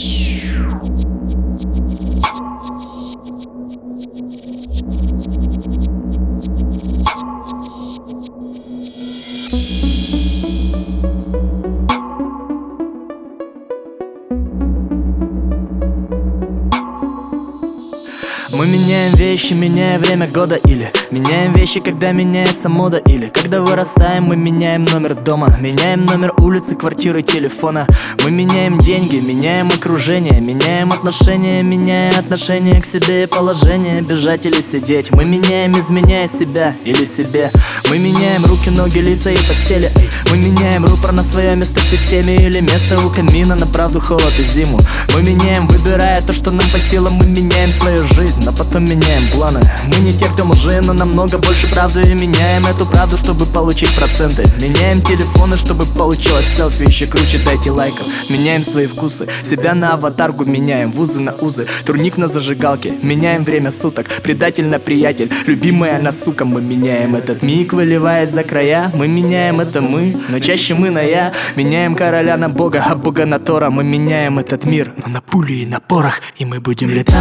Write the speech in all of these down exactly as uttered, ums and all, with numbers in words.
Мы меняем вещи, меняя время года. Или меняем вещи, когда меняется мода. Или когда вырастаем, мы меняем номер дома, меняем номер улицы, квартиры, телефона. Мы меняем деньги, меняем окружение, меняем отношения, меняя отношение к себе и положение. Бежать или сидеть, мы меняем, изменяя себя или себе. Мы меняем руки, ноги, лица и постели. Эй, мы меняем рупор на свое место в системе. Или место у камина на правду, холод и зиму. Мы меняем, выбирая то, что нам по силам. Мы меняем свою жизнь, но потом меняем планы. Мы не те, кто лжи, но намного больше правды. И меняем эту правду, чтобы получить проценты. Меняем телефоны, чтобы получилось селфи еще круче, дайте лайков. Меняем свои вкусы, себя на аватарку меняем, вузы на узы, турник на зажигалке. Меняем время суток, предатель на приятель, любимая на сука. Мы меняем этот миг, выливаясь за края. Мы меняем это мы, но чаще мы на я. Меняем короля на бога, а бога на Тора. Мы меняем этот мир, но на пули и на порох. И мы будем летать,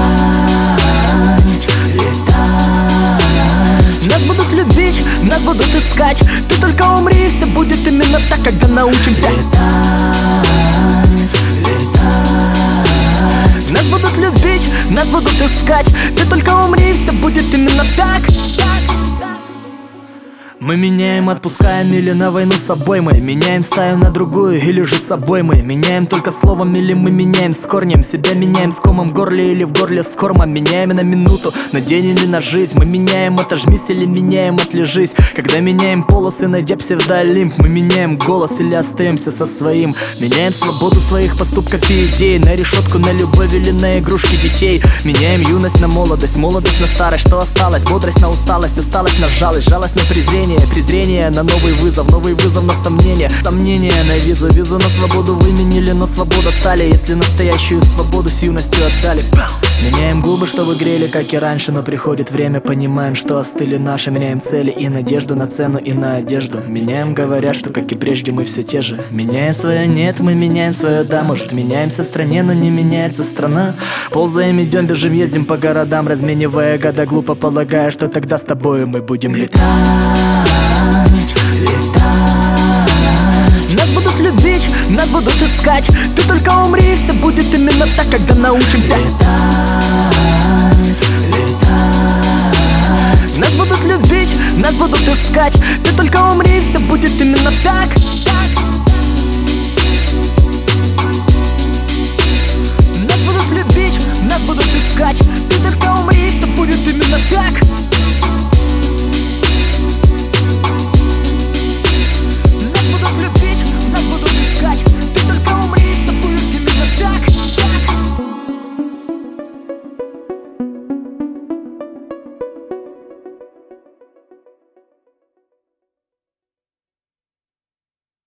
летать. Нас будут любить, нас будут искать. Ты только умри, и все будет именно так, когда научимся летать, летать. Нас будут любить, нас будут искать. Ты только умри, и все будет именно так. Мы меняем, отпускаем или на войну с собой. Мы меняем, ставим на другую или же с собой. Мы меняем только словом или мы меняем с корнем. Себя меняем с комом в горле или в горле с кормом. Меняем на минуту, на день или на жизнь. Мы меняем, отожмись или меняем, отлежись. Когда меняем полосы, найдя псевдолимп. Мы меняем голос или остаемся со своим. Меняем свободу своих поступков и идей на решетку, на любовь или на игрушки детей. Меняем юность на молодость, молодость на старость. Что осталось? Бодрость на усталость, усталость на жалость, жалость на презрение, презрение на новый вызов, новый вызов на сомнение, сомнение на визу, визу на свободу выменили, но свобода талия, если настоящую свободу с юностью отдали. Меняем губы, чтобы грели, как и раньше, но приходит время, понимаем, что остыли наши. Меняем цели и надежду на цену и на одежду. Меняем, говоря, что, как и прежде, мы все те же. Меняем свое нет, мы меняем свое да. Может, меняемся в стране, но не меняется страна. Ползаем, идем, бежим, ездим по городам, разменивая года, глупо полагая, что тогда с тобою мы будем летать, летать. Нас будут любить, нас будут искать. Ты только умри, и все будет именно так, когда научимся летать, летать. Нас будут любить, нас будут искать. Ты только умри, и все будет именно так.